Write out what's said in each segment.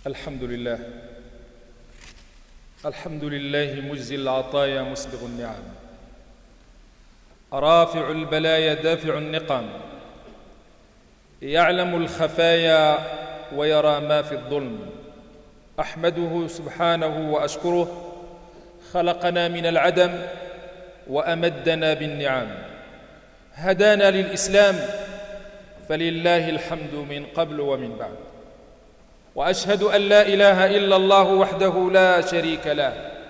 الحمد لله مجزي العطايا مسبغ النعم، رافع البلايا دافع النقم، يعلم الخفايا ويرى ما في الظلم. أحمده سبحانه وأشكره، خلقنا من العدم وأمدنا بالنعم، هدانا للإسلام، فلله الحمد من قبل ومن بعد. وأشهد أن لا إله إلا الله وحده لا شريك له،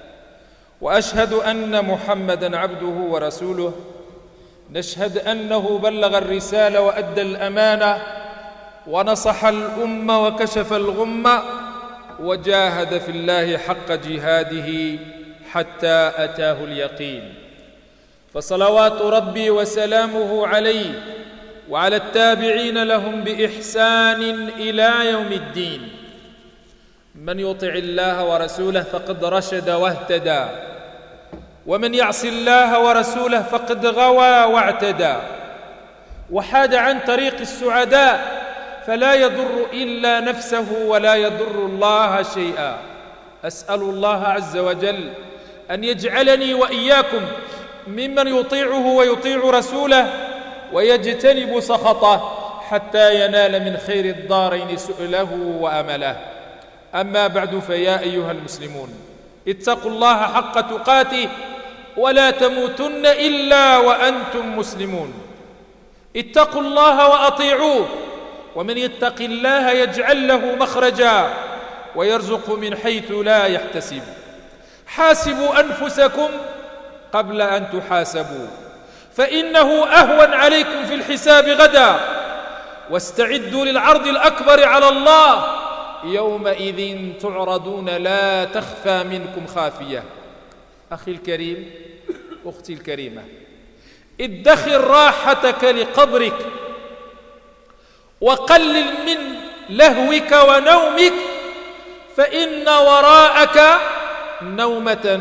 وأشهد أن محمدًا عبده ورسوله. نشهد أنه بلغ الرسالة وأدى الأمانة ونصح الأمة وكشف الغمة، وجاهد في الله حق جهاده حتى أتاه اليقين. فصلوات ربي وسلامه عليه وعلى التابعين لهم بإحسان إلى يوم الدين. من يطع الله ورسوله فقد رشد واهتدى، ومن يعص الله ورسوله فقد غوى واعتدى، وحاد عن طريق السعداء، فلا يضر إلا نفسه ولا يضر الله شيئا. أسأل الله عز وجل أن يجعلني وإياكم ممن يطيعه ويطيع رسوله ويجتنب سخطه، حتى ينال من خير الدارين سؤله وأمله. أما بعد، فيا أيها المسلمون، اتقوا الله حق تقاته ولا تموتن إلا وأنتم مسلمون. اتقوا الله وأطيعوه، ومن يتق الله يجعل له مخرجا ويرزق من حيث لا يحتسب. حاسبوا أنفسكم قبل أن تحاسبوا، فإنه أهون عليكم في الحساب غدا. واستعدوا للعرض الأكبر على الله، يومئذ تعرضون لا تخفى منكم خافية. أخي الكريم، أختي الكريمة، ادخر راحتك لقبرك، وقلل من لهوك ونومك، فإن وراءك نومة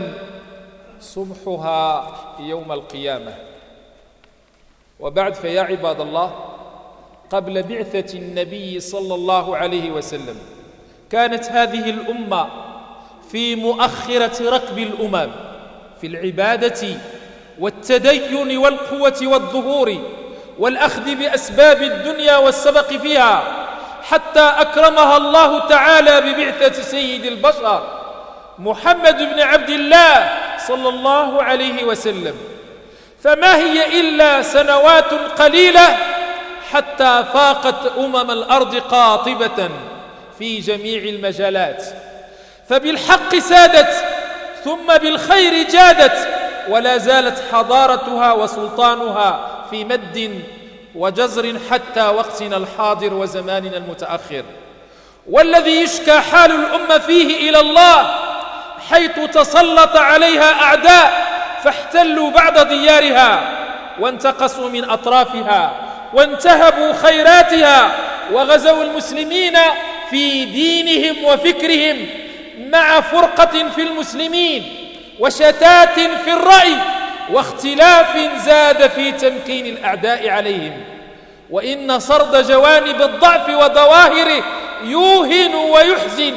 صبحها يوم القيامة. وبعد، فيا عباد الله، قبل بعثة النبي صلى الله عليه وسلم كانت هذه الأمة في مؤخرة ركب الأمم في العبادة والتدين والقوة والظهور والأخذ بأسباب الدنيا والسبق فيها، حتى أكرمها الله تعالى ببعثة سيد البشر محمد بن عبد الله صلى الله عليه وسلم. فما هي إلا سنوات قليلة حتى فاقت أمم الأرض قاطبة في جميع المجالات، فبالحق سادت، ثم بالخير جادت، ولا زالت حضارتها وسلطانها في مد وجزر حتى وقتنا الحاضر وزماننا المتأخر. والذي يشكى حال الأمة فيه إلى الله، حيث تسلط عليها أعداء فاحتلوا بعض ديارها وانتقصوا من أطرافها وانتهبوا خيراتها، وغزوا المسلمين في دينهم وفكرهم، مع فرقة في المسلمين وشتات في الرأي واختلاف زاد في تمكين الأعداء عليهم. وإن سرد جوانب الضعف وظواهره يوهن ويحزن،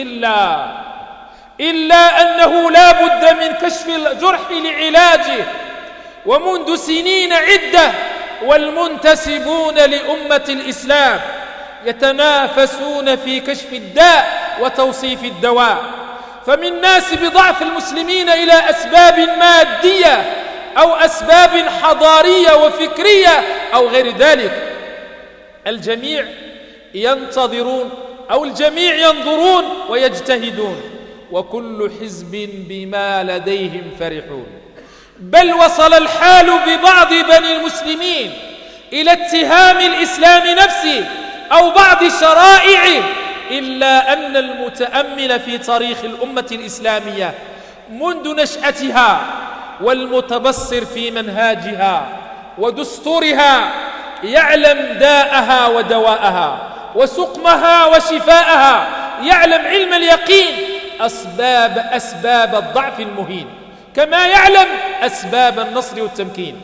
إلا أنه لا بد من كشف الجرح لعلاجه. ومنذ سنين عدة والمنتسبون لأمة الإسلام يتنافسون في كشف الداء وتوصيف الدواء، فمن ناسب ضعف المسلمين إلى أسباب مادية أو أسباب حضارية وفكرية أو غير ذلك. الجميع ينتظرون أو الجميع ينظرون ويجتهدون، وكل حزب بما لديهم فرحون. بل وصل الحال ببعض بني المسلمين إلى اتهام الإسلام نفسه أو بعض شرائعه، إلا أن المتأمل في تاريخ الأمة الإسلامية منذ نشأتها والمتبصر في منهاجها ودستورها يعلم داءها ودواءها وسقمها وشفاءها، يعلم علم اليقين أسباب الضعف المهين، كما يعلم أسباب النصر والتمكين.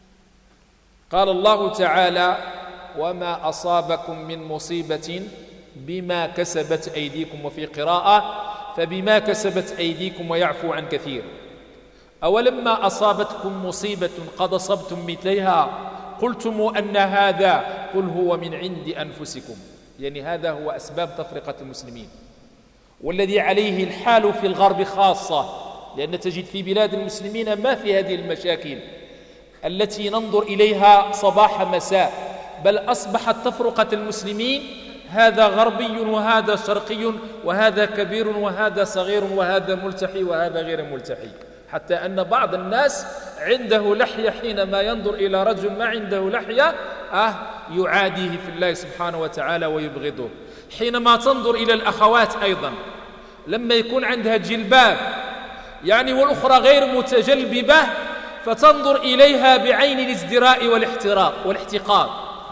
قال الله تعالى: وما أصابكم من مصيبة بما كسبت أيديكم، وفي قراءة فبما كسبت أيديكم ويعفو عن كثير. أولما أصابتكم مصيبة قد أصبتم مثليها قلتم أن هذا قل هو من عند أنفسكم. يعني هذا هو أسباب تفرقة المسلمين، والذي عليه الحال في الغرب خاصة، لأن تجد في بلاد المسلمين ما في هذه المشاكل التي ننظر إليها صباح مساء، بل أصبحت تفرقة المسلمين هذا غربي وهذا شرقي وهذا كبير وهذا صغير وهذا ملتحي وهذا غير ملتحي، حتى أن بعض الناس عنده لحية حينما ينظر إلى رجل ما عنده لحية يعاديه في الله سبحانه وتعالى ويبغضه. حينما تنظر إلى الأخوات أيضا لما يكون عندها جلباب يعني والأخرى غير متجلببة فتنظر إليها بعين الازدراء والاحتقار،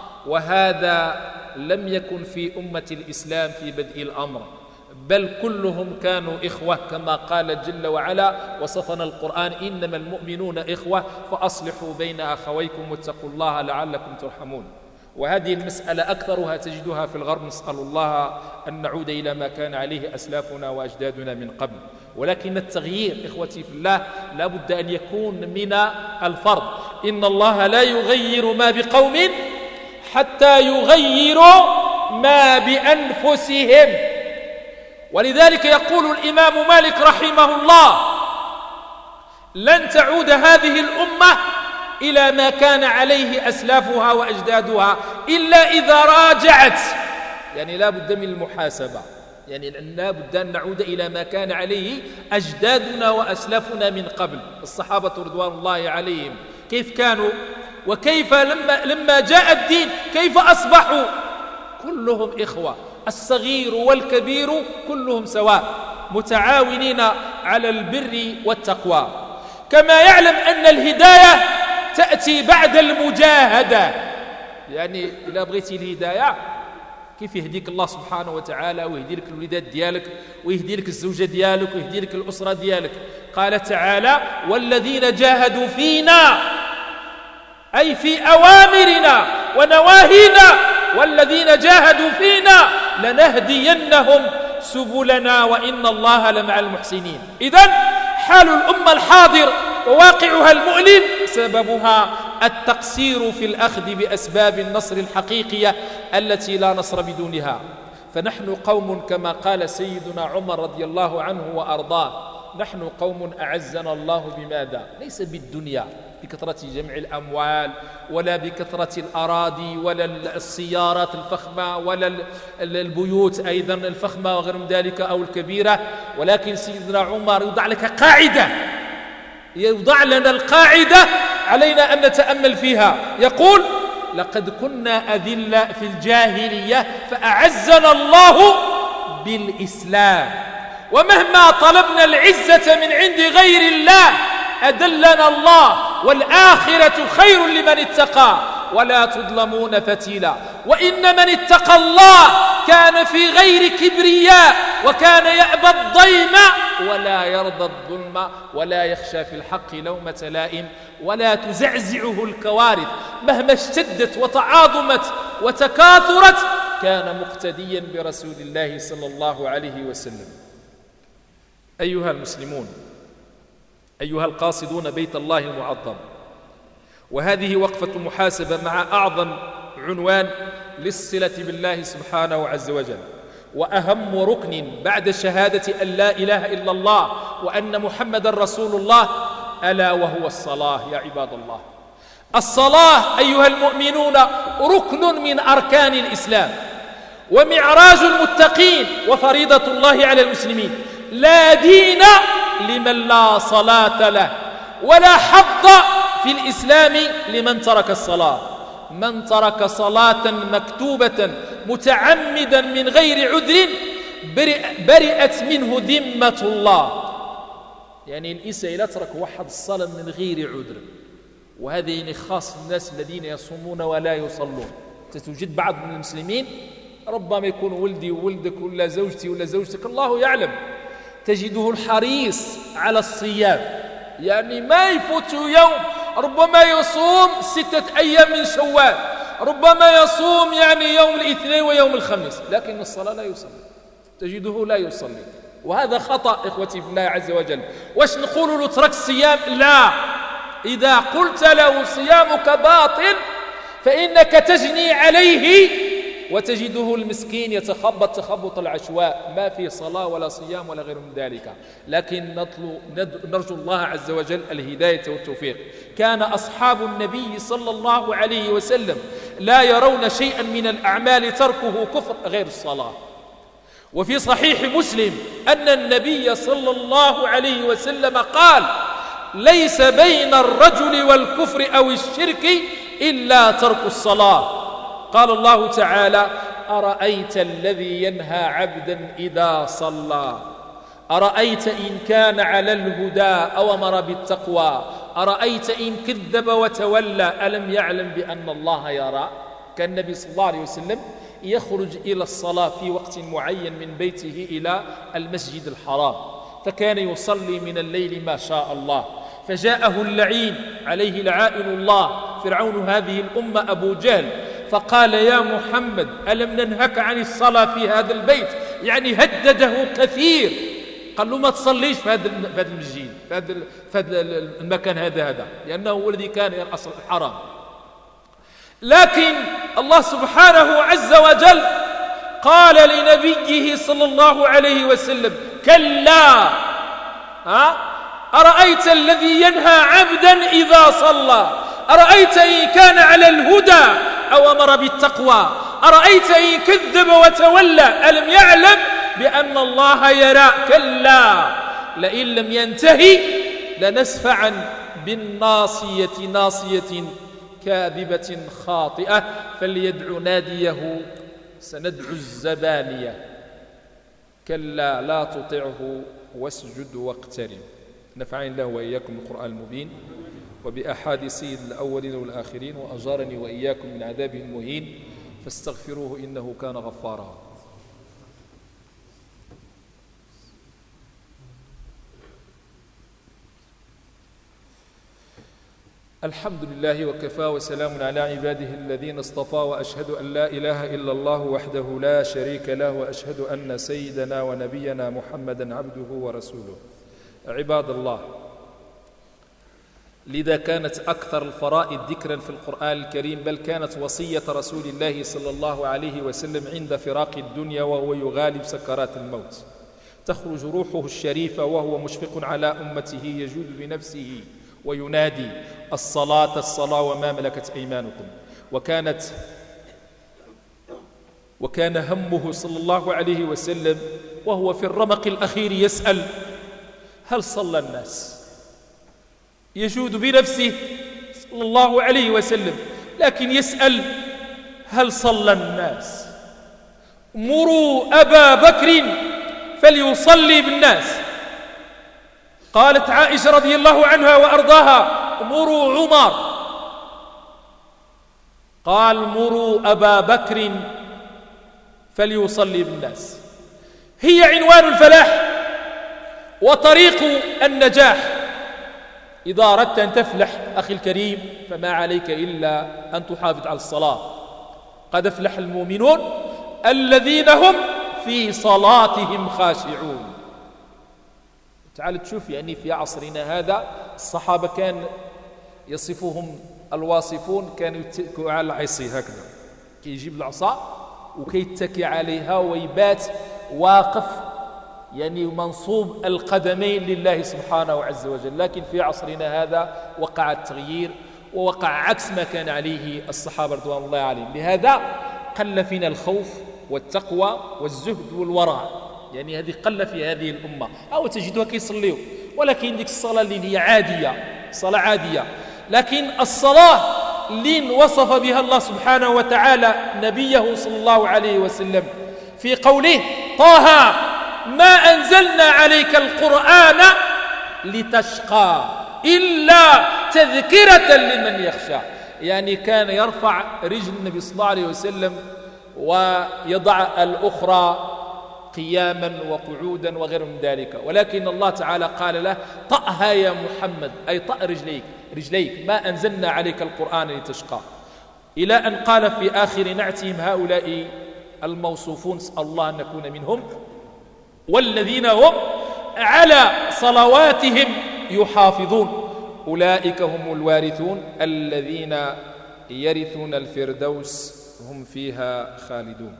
وهذا لم يكن في أمة الإسلام في بدء الأمر، بل كلهم كانوا إخوة كما قال جل وعلا وصفنا القرآن إنما المؤمنون إخوة فأصلحوا بين أخويكم واتقوا الله لعلكم ترحمون. وهذه المسألة أكثرها تجدها في الغرب، نسأل الله أن نعود إلى ما كان عليه أسلافنا وأجدادنا من قبل. ولكن التغيير إخوتي في الله لا بد أن يكون من الفرد. إن الله لا يغير ما بقوم حتى يغيروا ما بأنفسهم. ولذلك يقول الإمام مالك رحمه الله لن تعود هذه الأمة إلى ما كان عليه أسلافها وأجدادها إلا إذا راجعت. يعني لا بد من المحاسبة، يعني لا بد أن نعود إلى ما كان عليه أجدادنا وأسلافنا من قبل. الصحابة رضوان الله عليهم كيف كانوا، وكيف لما جاء الدين كيف أصبحوا كلهم إخوة، الصغير والكبير كلهم سواء متعاونين على البر والتقوى. كما يعلم أن الهداية تأتي بعد المجاهدة. يعني إذا بغيتي الهداية كيف يهديك الله سبحانه وتعالى ويهدي لك الوليدات ديالك ويهدي لك الزوجة ديالك ويهدي لك الأسرة ديالك؟ قال تعالى والذين جاهدوا فينا أي في أوامرنا ونواهينا، والذين جاهدوا فينا لنهدينهم سبلنا وإن الله لمع المحسنين. إذن حال الأمة الحاضر وواقعها المؤلم سببها التقصير في الأخذ بأسباب النصر الحقيقية التي لا نصر بدونها. فنحن قوم كما قال سيدنا عمر رضي الله عنه وأرضاه نحن قوم أعزنا الله بماذا؟ ليس بالدنيا بكثرة جمع الأموال ولا بكثرة الأراضي ولا السيارات الفخمة ولا البيوت أيضا الفخمة وغير من ذلك أو الكبيرة، ولكن سيدنا عمر يوضع لك قاعدة، يوضع لنا القاعدة علينا أن نتأمل فيها. يقول لقد كنا أذلة في الجاهلية فأعزنا الله بالإسلام، ومهما طلبنا العزة من عند غير الله أدلنا الله، والآخرة خير لمن اتقى ولا تظلمون فتيلا. وإن من اتقى الله كان في غير كبرياء وكان يأبى الضيم ولا يرضى الظلم ولا يخشى في الحق لومة لائم ولا تزعزعه الكوارث. مهما اشتدت وتعاظمت وتكاثرت كان مقتديا برسول الله صلى الله عليه وسلم. أيها المسلمون، أيها القاصدون بيت الله المعظم، وهذه وقفة محاسبة مع أعظم عنوان للصلة بالله سبحانه عز وجل، وأهم ركن بعد شهادة أن لا إله إلا الله وأن محمد رسول الله ألا وهو الصلاة. يا عباد الله، الصلاة أيها المؤمنون ركن من أركان الإسلام ومعراج المتقين وفريضة الله على المسلمين. لا دين لمن لا صلاة له ولا حظ في الإسلام لمن ترك الصلاة. من ترك صلاة مكتوبة متعمدا من غير عذر برئت منه ذمة الله. يعني الإنسان لا ترك واحد الصلاة من غير عذر، وهذا يعني خاص الناس الذين يصومون ولا يصلون. تتوجد بعض من المسلمين ربما يكون ولدي وولدك ولا زوجتي ولا زوجتك الله يعلم، تجده الحريص على الصيام، يعني ما يفوت يوم ربما يصوم 6 أيام من شوال، ربما يصوم يعني يوم الاثنين ويوم الخميس، لكن الصلاة لا يصلي، تجده لا يصلي، وهذا خطأ إخوتي في الله عز وجل. واش نقول له ترك الصيام؟ لا، إذا قلت له صيامك باطل فإنك تجني عليه، وتجده المسكين يتخبط تخبط العشواء، ما في صلاة ولا صيام ولا غير من ذلك. لكن نرجو الله عز وجل الهداية والتوفيق. كان أصحاب النبي صلى الله عليه وسلم لا يرون شيئا من الأعمال تركه كفر غير الصلاة. وفي صحيح مسلم أن النبي صلى الله عليه وسلم قال: ليس بين الرجل والكفر أو الشرك إلا ترك الصلاة. قال الله تعالى: أرأيت الذي ينهى عبدا إذا صلى، أرأيت إن كان على الهدى أو أمر بالتقوى، أرأيت إن كذب وتولى ألم يعلم بأن الله يرى. كان النبي صلى الله عليه وسلم يخرج إلى الصلاة في وقت معين من بيته إلى المسجد الحرام، فكان يصلي من الليل ما شاء الله. فجاءه اللعين عليه لعائن الله فرعون هذه الأمة أبو جهل، فقال: يا محمد ألم ننهك عن الصلاة في هذا البيت؟ يعني هدده كثير، قال له ما تصليش في هذا المسجد، في هذا المكان هذا، لأنه هو الذي كان يرأس الحرام. لكن الله سبحانه عز وجل قال لنبيه صلى الله عليه وسلم: كلا، أرأيت الذي ينهى عبدا إذا صلى، أرأيت إن كان على الهدى أو أمر بالتقوى، أرأيت إن كذب وتولى ألم يعلم بأن الله يرى. كلا لئن لم ينتهي لنسفعا بالناصية، ناصية كاذبة خاطئة، فليدع ناديه سندع الزبانية. كلا لا تطعه واسجد واقترب. نفعني الله وإياكم بالقرآن المبين وبأحاديث سيد الأولين والآخرين، وأجارني وإياكم من عذابه المهين، فاستغفروه إنه كان غفارا. الحمد لله وكفى، وسلام على عباده الذين اصطفى، وأشهد أن لا إله إلا الله وحده لا شريك له، وأشهد أن سيدنا ونبينا محمدا عبده ورسوله. عباد الله، لذا كانت أكثر الفرائض ذكرا في القرآن الكريم، بل كانت وصية رسول الله صلى الله عليه وسلم عند فراق الدنيا وهو يغالب سكرات الموت، تخرج روحه الشريفة وهو مشفق على أمته، يجود بنفسه وينادي: الصلاة الصلاة وما ملكت أيمانكم. وكان همه صلى الله عليه وسلم وهو في الرمق الأخير يسأل: هل صلى الناس؟ يجود بنفسه صلى الله عليه وسلم، لكن يسأل: هل صلى الناس؟ مروا أبا بكر فليصلي بالناس. قالت عائشة رضي الله عنها وأرضاها: مروا عمر. قال: مروا أبا بكر فليصلي بالناس. هي عنوان الفلاح وطريق النجاح. إذا أردت أن تفلح أخي الكريم فما عليك إلا أن تحافظ على الصلاة. قد أفلح المؤمنون الذين هم في صلاتهم خاشعون. تعال تشوف يعني في عصرنا هذا الصحابة كان يصفهم الواصفون كانوا يتكئوا على العصي هكذا، كيجيب العصا وكيتكي عليها ويبات واقف، يعني منصوب القدمين لله سبحانه عز وجل. لكن في عصرنا هذا وقع التغيير ووقع عكس ما كان عليه الصحابة رضوان الله عليهم. لهذا قل فينا الخوف والتقوى والزهد والورع، يعني هذه قل في هذه الأمة. أو تجدها كيصليوا، ولكن ديك الصلاة اللي هي عادية، صلاة عادية. لكن الصلاة اللي وصف بها الله سبحانه وتعالى نبيه صلى الله عليه وسلم في قوله: طه ما أنزلنا عليك القرآن لتشقى إلا تذكرة لمن يخشى. يعني كان يرفع رجل النبي صلى الله عليه وسلم ويضع الأخرى قياما وقعودا وغير من ذلك، ولكن الله تعالى قال له: طأها يا محمد، أي طأ رجليك، ما أنزلنا عليك القرآن لتشقى. إلى أن قال في آخر نعتهم هؤلاء الموصوفون نسأل الله أن نكون منهم والذين هم على صلواتهم يحافظون أولئك هم الوارثون الذين يرثون الفردوس هم فيها خالدون.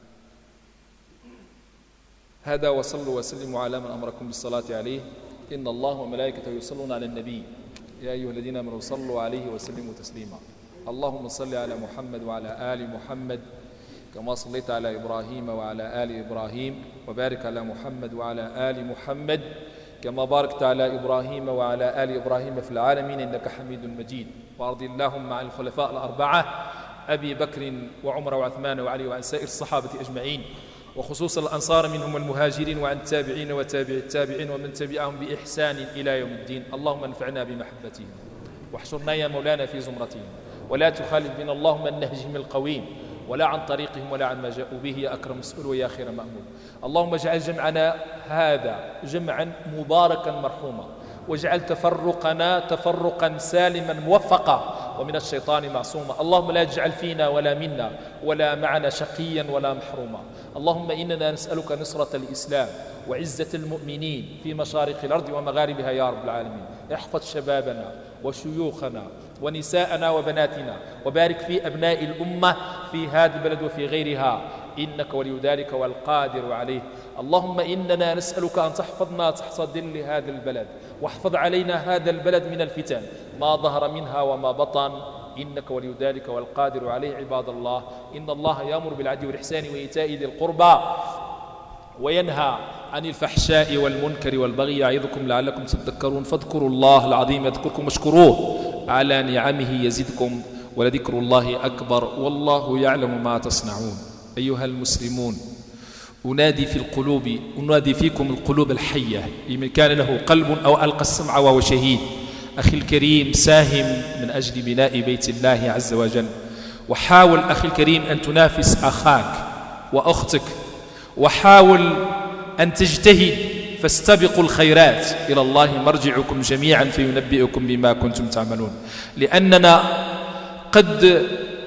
هذا وصلوا وسلموا على من أمركم بالصلاة عليه إن الله وملائكته يصلون على النبي يا أيها الذين آمنوا صلوا عليه وسلموا تسليما. اللهم صل على محمد وعلى آل محمد كما صليت على إبراهيم وعلى آل إبراهيم وبارك على محمد وعلى آل محمد كما باركت على إبراهيم وعلى آل إبراهيم في العالمين إنك حميد مجيد. وارض اللهم عن الخلفاء الأربعة أبي بكر وعمر وعثمان وعلي وعن سائر الصحابة أجمعين وخصوصا الأنصار منهم المهاجرين وعن التابعين وتابع التابعين ومن تبعهم بإحسان إلى يوم الدين. اللهم انفعنا بمحبتهم واحشرنا يا مولانا في زمرتهم ولا تخالف بنا اللهم النهجهم القويم ولا عن طريقهم ولا عن ما جاءوا به يا أكرم مسؤول ويا خير مأمون. اللهم اجعل جمعنا هذا جمعا مباركا مرحوما واجعل تفرقنا تفرقا سالما موفقا ومن الشيطان معصوما. اللهم لا تجعل فينا ولا منا ولا معنا شقيا ولا محروما. اللهم إننا نسألك نصرة الإسلام وعزة المؤمنين في مشارق الأرض ومغاربها يا رب العالمين. احفظ شبابنا وشيوخنا ونساءنا وبناتنا وبارك في أبناء الأمة في هذا البلد وفي غيرها إنك ولي ذلك والقادر عليه. اللهم إننا نسألك أن تحفظنا تحت ظل هذا البلد واحفظ علينا هذا البلد من الفتن ما ظهر منها وما بطن إنك ولي ذلك والقادر عليه. عباد الله إن الله يأمر بالعدل والإحسان وإيتاء ذي القربى وينهى عن الفحشاء والمنكر والبغي يعظكم لعلكم تذكرون فاذكروا الله العظيم يذكركم واشكروه على نعمه يزدكم ولذكر الله أكبر والله يعلم ما تصنعون. أيها المسلمون أنادي فيكم القلوب الحية لمن كان له قلب أو ألقى السمع وهو شهيد. أخي الكريم ساهم من أجل بناء بيت الله عز وجل وحاول أخي الكريم أن تنافس أخاك وأختك وحاول أن تجتهد فاستبقوا الخيرات إلى الله مرجعكم جميعا فينبئكم بما كنتم تعملون. لأننا قد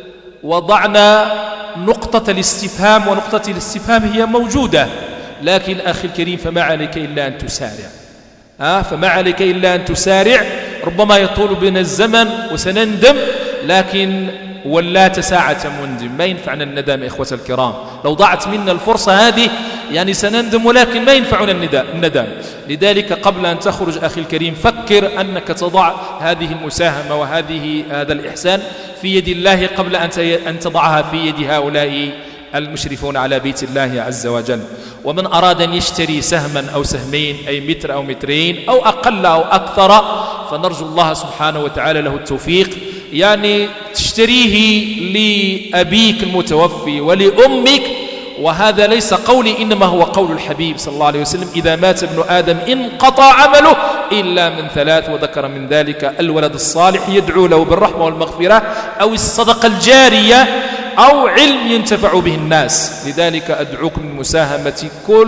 وضعنا نقطة الاستفهام ونقطة الاستفهام هي موجودة لكن أخي الكريم فما عليك إلا أن تسارع فما عليك إلا أن تسارع. ربما يطول بنا الزمن وسنندم لكن ولا ساعة مندم ما ينفعنا الندم. إخوة الكرام لو ضاعت منا الفرصة هذه يعني سنندم ولكن ما ينفعنا الندم. لذلك قبل أن تخرج أخي الكريم فكر أنك تضع هذه المساهمة هذا الإحسان في يد الله قبل أن تضعها في يد هؤلاء المشرفون على بيت الله عز وجل. ومن أراد أن يشتري سهما أو سهمين أي متر أو مترين أو أقل أو أكثر فنرجو الله سبحانه وتعالى له التوفيق. يعني تشتريه لأبيك المتوفي ولأمك وهذا ليس قولي إنما هو قول الحبيب صلى الله عليه وسلم إذا مات ابن آدم انقطع عمله إلا من ثلاث وذكر من ذلك الولد الصالح يدعو له بالرحمة والمغفرة أو الصدقة الجارية أو علم ينتفع به الناس. لذلك أدعوكم للمساهمة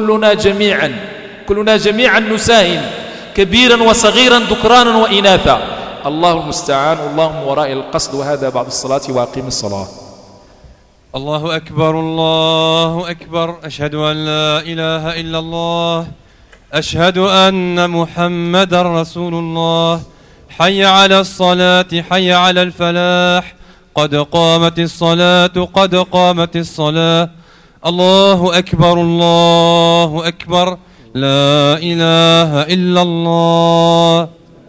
كلنا جميعا نساهم كبيرا وصغيرا ذكرانا وإناثا. الله المستعان اللهم وراء القصد. وهذا بعد الصلاة وأقيم الصلاة. الله أكبر الله أكبر. أشهد أن لا إله إلا الله أشهد أن محمدا رسول الله. حي على الصلاة حي على الفلاح قد قامت الصلاة قد قامت الصلاة. الله أكبر الله أكبر. لا إله إلا الله.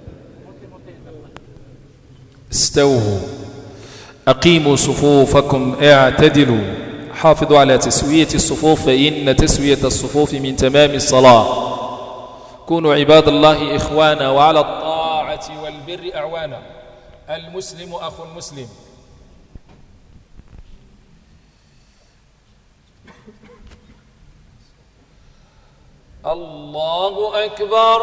استووا أقيموا صفوفكم اعتدلوا حافظوا على تسوية الصفوف فإن تسوية الصفوف من تمام الصلاة. كونوا عباد الله إخوانا وعلى الطاعة والبر أعوانا. المسلم أخو المسلم. الله أكبر.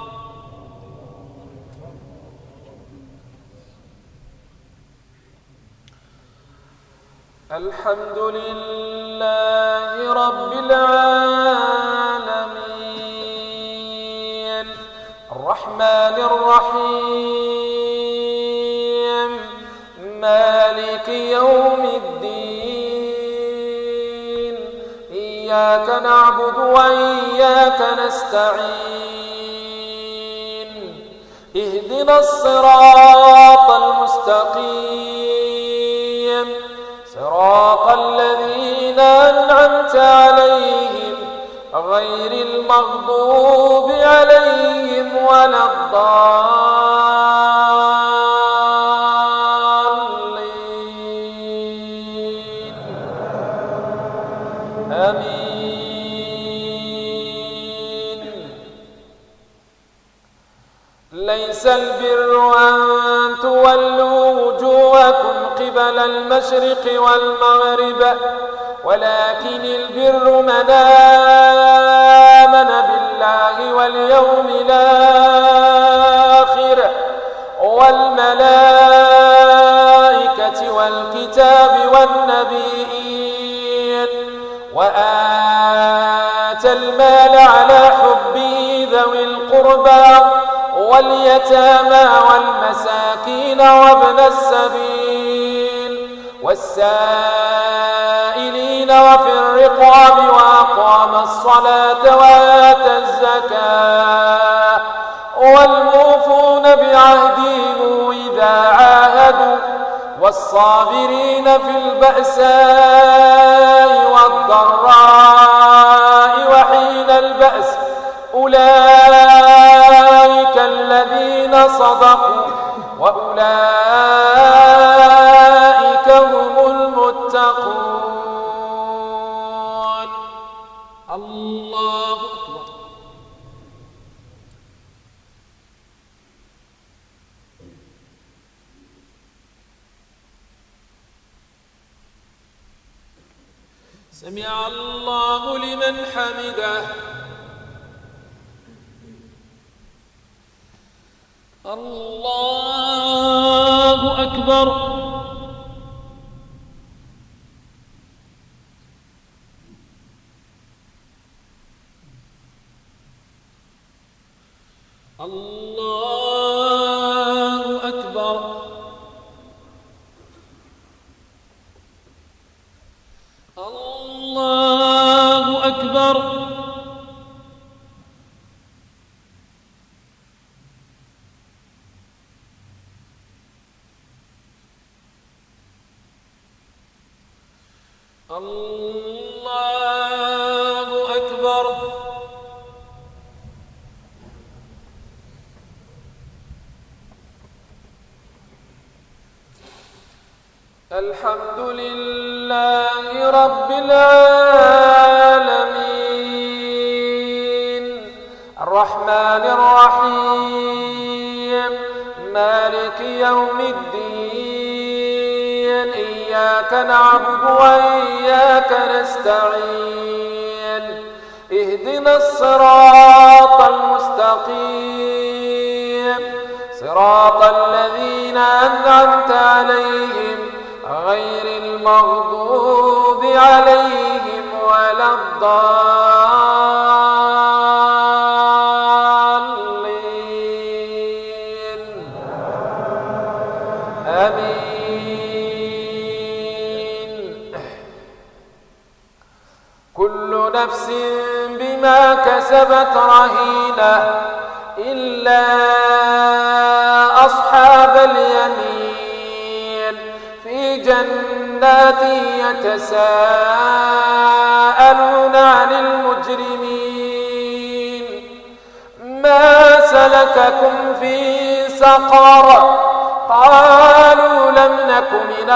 الحمد لله رب العالمين الرحمن الرحيم مالك يوم إياك نعبد وإياك نستعين اهدنا الصراط المستقيم صراط الذين أنعمت عليهم غير المغضوب عليهم ولا الضالين آمين. ليس البر أن تولوا وجوهكم قبل المشرق والمغرب ولكن البر من آمن بالله واليوم الآخر والملائكة والكتاب والنبيين وآتى المال على حبه ذوي القربى واليتامى والمساكين وابن السبيل والسائلين وفي الرقاب وأقام الصلاة وآتى الزكاة والموفون بعهدهم إذا عاهدوا والصابرين في البأساء والضراء وحين البأس أولئك الذين صدقوا وأولئك هم المتقون. الله أكبر. سمع الله لمن حمده. الله أكبر. الله أكبر. الله أكبر. الله أكبر. الحمد لله رب العالمين الرحمن الرحيم مالك يوم الدين إياك نعبد وإياك نستعين اهدنا الصراط المستقيم صراط الذين أنعمت عليهم غير المغضوب عليهم ولا الضالين آمين. كل نفس بما كسبت رهينة إلا أصحاب اليمين في جنات يتساءلون عن المجرمين ما سلككم في سقر قالوا لم نك من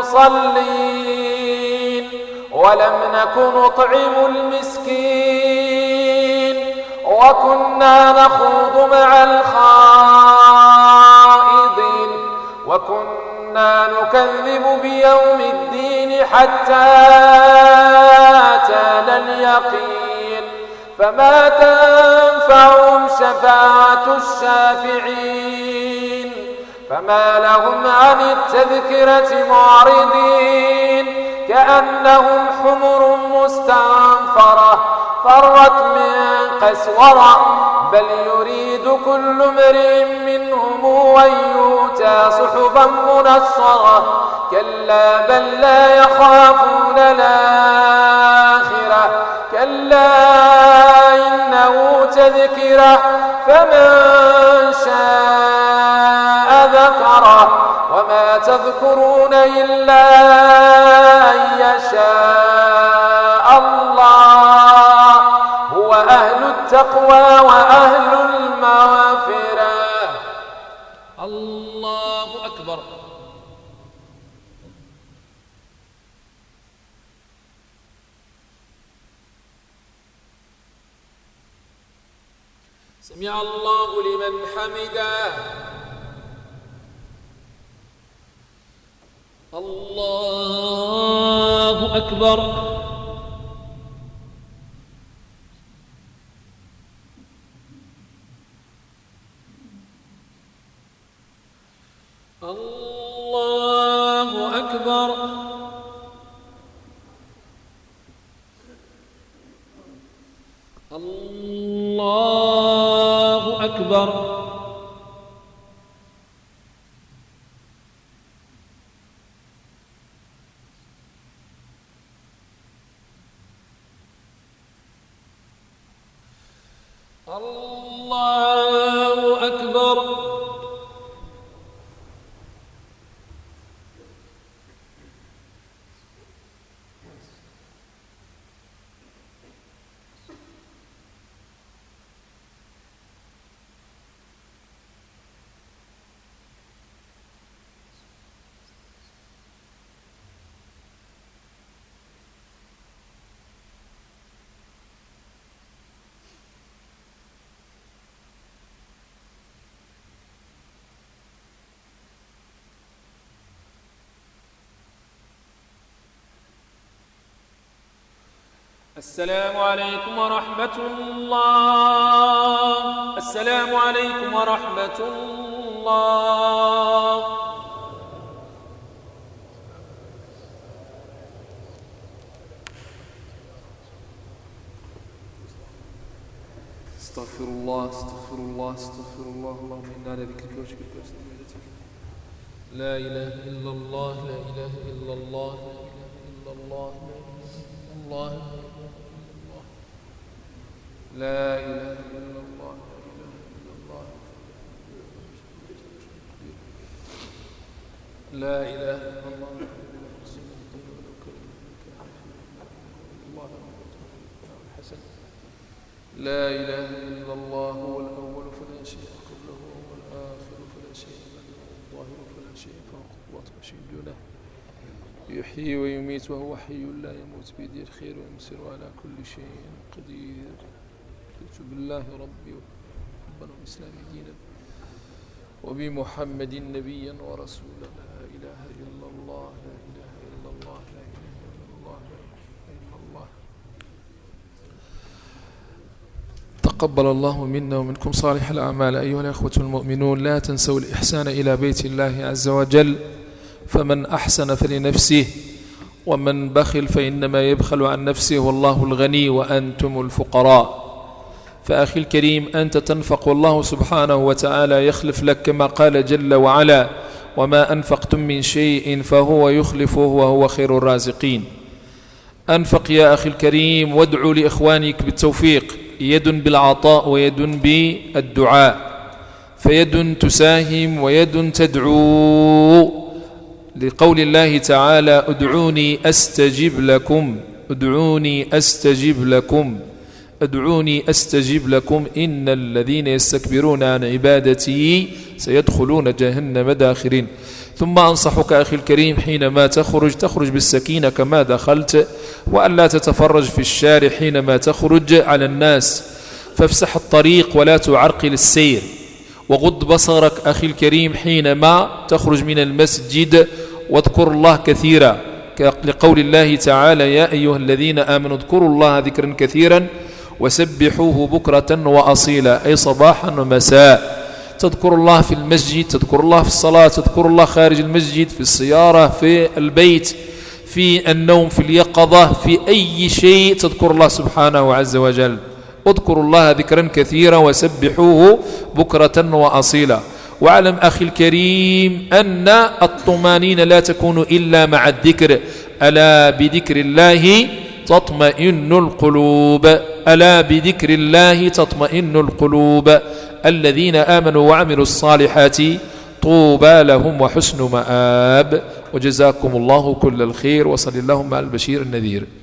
المصلين ولم نك نطعم المسكين وكنا نخوض مع الخائضين وكنا نكذب بيوم الدين حتى أتانا اليقين فما تنفعهم شفاعة الشافعين فما لهم عن التذكرة معرضين كأنهم حمر مستنفرة فرت من قسورة بل يريد كل امرئ منهم أن يؤتى صحفا منشرة كلا بل لا يخافون الآخرة كلا إنه تذكرة فمن شاء ذكره وما تذكرون إلا أن يشاء الله هو أهل التقوى وأهل المغفرة. الله أكبر. سمع الله لمن حمده. الله أكبر. الله أكبر. الله أكبر. الله أكبر. السلام عليكم ورحمة الله. السلام عليكم ورحمة الله. استغفر الله استغفر الله استغفر الله. اللهم إنا على ذكرك وشكرك وحسن عبادتك. لا إله إلا الله لا إله إلا الله لا إله إلا الله لا إله إلا الله لا إله إلا الله لا إله إلا الله لا إله إلا الله هو الأول فلا شيء قبله وهو الآخر فلا شيء بعده الظاهر فلا شيء فوقه وأطلع شيء دونه يحيي ويميت وهو حي لا يموت بيده الخير ويمسر على كل شيء قدير. بالله ربي ربنا الإسلام دينا وبمحمد نبيا ورسولا. لا إله إلا الله لا إله إلا الله لا إله إلا الله لا إله إلا الله. تقبل الله منا ومنكم صالح الأعمال. أيها الأخوة المؤمنون لا تنسوا الإحسان إلى بيت الله عز وجل فمن أحسن فلنفسه ومن بخل فإنما يبخل عن نفسه والله الغني وأنتم الفقراء. فأخي الكريم أنت تنفق والله سبحانه وتعالى يخلف لك كما قال جل وعلا وما أنفقتم من شيء فهو يخلفه وهو خير الرازقين. أنفق يا أخي الكريم وادعو لإخوانك بالتوفيق. يد بالعطاء ويد بالدعاء فيد تساهم ويد تدعو لقول الله تعالى ادعوني أستجب لكم ادعوني أستجب لكم ادعوني أستجب لكم إن الذين يستكبرون عن عبادتي سيدخلون جهنم داخرين. ثم أنصحك أخي الكريم حينما تخرج بالسكينة كما دخلت وألا تتفرج في الشارع حينما تخرج على الناس فافسح الطريق ولا تعرقل السير. وغض بصرك أخي الكريم حينما تخرج من المسجد واذكر الله كثيرا لقول الله تعالى يا أيها الذين آمنوا اذكروا الله ذكرا كثيرا وسبحوه بكرة وأصيلا أي صباحا ومساء. تذكر الله في المسجد تذكر الله في الصلاة تذكر الله خارج المسجد في السيارة في البيت في النوم في اليقظة في أي شيء تذكر الله سبحانه عز وجل. اذكروا الله ذكرا كثيرا وسبحوه بكرة وأصيلا. واعلم أخي الكريم أن الطمانينة لا تكون إلا مع الذكر. ألا بذكر الله تطمئن القلوب. ألا بذكر الله تطمئن القلوب. الذين آمنوا وعملوا الصالحات طوبى لهم وحسن مآب. وجزاكم الله كل الخير، وصلى اللهم على البشير النذير.